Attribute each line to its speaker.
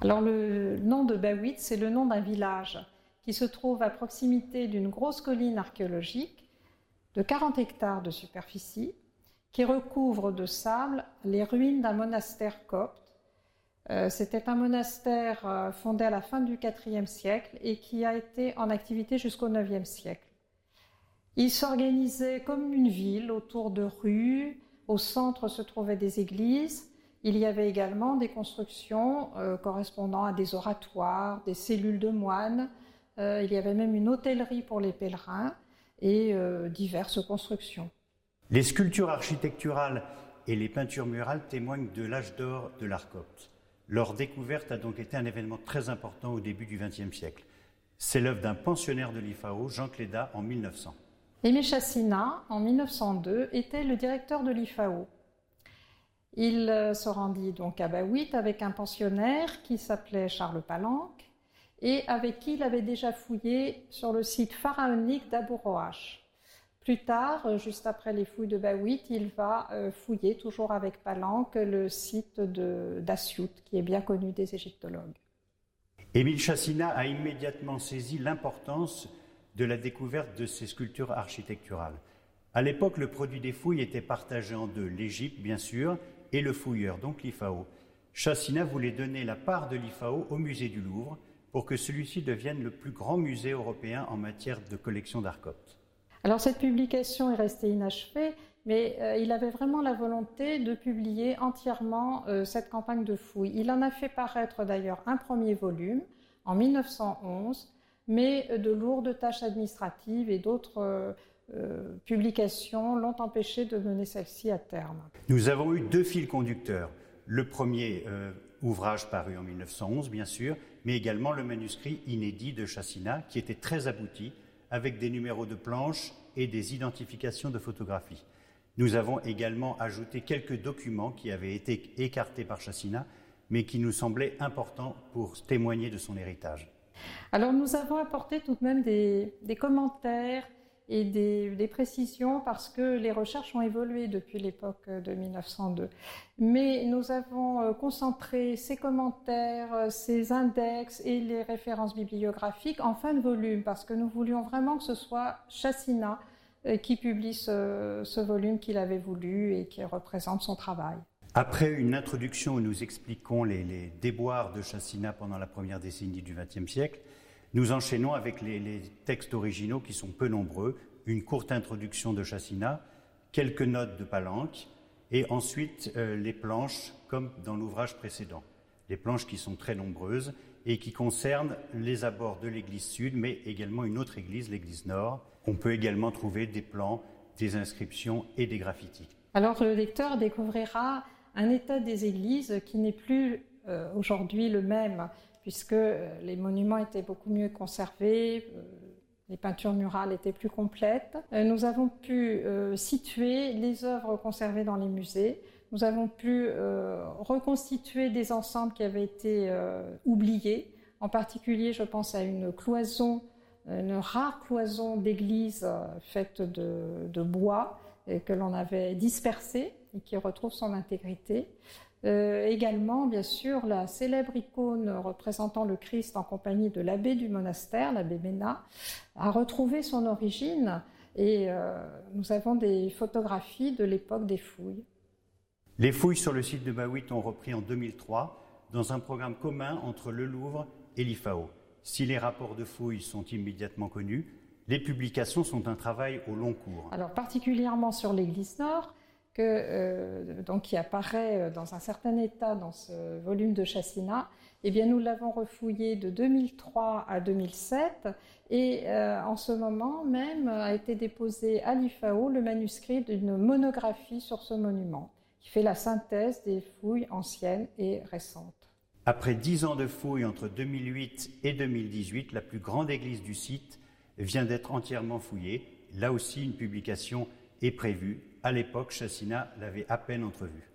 Speaker 1: Alors le nom de Bawit, c'est le nom d'un village qui se trouve à proximité d'une grosse colline archéologique de 40 hectares de superficie qui recouvre de sable les ruines d'un monastère copte. C'était un monastère fondé à la fin du IVe siècle et qui a été en activité jusqu'au IXe siècle. Il s'organisait comme une ville autour de rues. Au centre se trouvaient des églises. Il y avait également des constructions correspondant à des oratoires, des cellules de moines. Il y avait même une hôtellerie pour les pèlerins et diverses constructions.
Speaker 2: Les sculptures architecturales et les peintures murales témoignent de l'âge d'or de l'art copte. Leur découverte a donc été un événement très important au début du XXe siècle. C'est l'œuvre d'un pensionnaire de l'IFAO, Jean Cléda, en 1900.
Speaker 1: Émile Chassina, en 1902, était le directeur de l'IFAO. Il se rendit donc à Bawit avec un pensionnaire qui s'appelait Charles Palanque et avec qui il avait déjà fouillé sur le site pharaonique d'Abu Roash. Plus tard, juste après les fouilles de Bawit, il va fouiller, toujours avec Palanque, le site d'Assiout, qui est bien connu des égyptologues.
Speaker 2: Émile Chassina a immédiatement saisi l'importance de la découverte de ces sculptures architecturales. À l'époque, le produit des fouilles était partagé en deux, l'Égypte bien sûr, et le fouilleur, donc l'IFAO. Chassina voulait donner la part de l'IFAO au musée du Louvre pour que celui-ci devienne le plus grand musée européen en matière de collection d'art copte.
Speaker 1: Alors cette publication est restée inachevée, mais il avait vraiment la volonté de publier entièrement cette campagne de fouilles. Il en a fait paraître d'ailleurs un premier volume en 1911, mais de lourdes tâches administratives et d'autres publications l'ont empêché de mener celle-ci à terme.
Speaker 2: Nous avons eu deux fils conducteurs. Le premier ouvrage paru en 1911, bien sûr, mais également le manuscrit inédit de Chassina, qui était très abouti, avec des numéros de planches et des identifications de photographies. Nous avons également ajouté quelques documents qui avaient été écartés par Chassina, mais qui nous semblaient importants pour témoigner de son héritage.
Speaker 1: Alors nous avons apporté tout de même des commentaires et des précisions parce que les recherches ont évolué depuis l'époque de 1902. Mais nous avons concentré ces commentaires, ces index et les références bibliographiques en fin de volume parce que nous voulions vraiment que ce soit Chassina qui publie ce volume qu'il avait voulu et qui représente son travail.
Speaker 2: Après une introduction où nous expliquons les déboires de Chassina pendant la première décennie du XXe siècle, nous enchaînons avec les textes originaux qui sont peu nombreux, une courte introduction de Chassina, quelques notes de Palanque et ensuite les planches comme dans l'ouvrage précédent. Les planches qui sont très nombreuses et qui concernent les abords de l'église sud mais également une autre église, l'église nord. On peut également trouver des plans, des inscriptions et des graffitis.
Speaker 1: Alors le lecteur découvrira un état des églises qui n'est plus aujourd'hui le même, puisque les monuments étaient beaucoup mieux conservés, les peintures murales étaient plus complètes. Nous avons pu situer les œuvres conservées dans les musées. Nous avons pu reconstituer des ensembles qui avaient été oubliés. En particulier, je pense à une cloison, une rare cloison d'église faite de bois que l'on avait dispersée et qui retrouve son intégrité. Également, bien sûr, la célèbre icône représentant le Christ en compagnie de l'abbé du monastère, l'abbé Ménat, a retrouvé son origine et nous avons des photographies de l'époque des fouilles.
Speaker 2: Les fouilles sur le site de Bawit ont repris en 2003 dans un programme commun entre le Louvre et l'IFAO. Si les rapports de fouilles sont immédiatement connus, les publications sont un travail au long cours.
Speaker 1: Alors particulièrement sur l'église nord, donc qui apparaît dans un certain état dans ce volume de Chassina, eh bien nous l'avons refouillé de 2003 à 2007 et en ce moment même a été déposé à l'IFAO le manuscrit d'une monographie sur ce monument qui fait la synthèse des fouilles anciennes et récentes.
Speaker 2: Après 10 ans de fouilles entre 2008 et 2018, la plus grande église du site vient d'être entièrement fouillée. Là aussi, une publication est prévue. À l'époque, Chassina l'avait à peine entrevue.